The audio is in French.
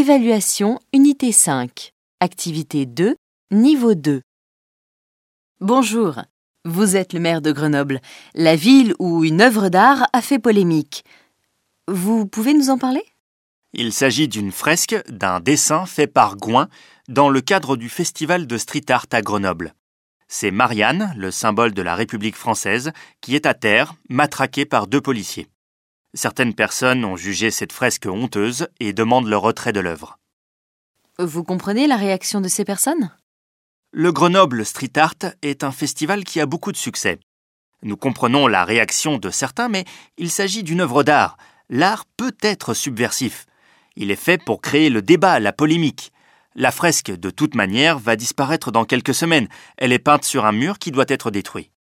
Évaluation, unité 5. Activité 2, niveau 2. Bonjour, vous êtes le maire de Grenoble, la ville où une œuvre d'art a fait polémique. Vous pouvez nous en parler ? Il s'agit d'une fresque, d'un dessin fait par Gouin dans le cadre du festival de street art à Grenoble. C'est Marianne, le symbole de la République française, qui est à terre, matraquée par 2 policiers. Certaines personnes ont jugé cette fresque honteuse et demandent le retrait de l'œuvre. Vous comprenez la réaction de ces personnes ? Le Grenoble Street Art est un festival qui a beaucoup de succès. Nous comprenons la réaction de certains, mais il s'agit d'une œuvre d'art. L'art peut être subversif. Il est fait pour créer le débat, la polémique. La fresque, de toute manière, va disparaître dans quelques semaines. Elle est peinte sur un mur qui doit être détruit.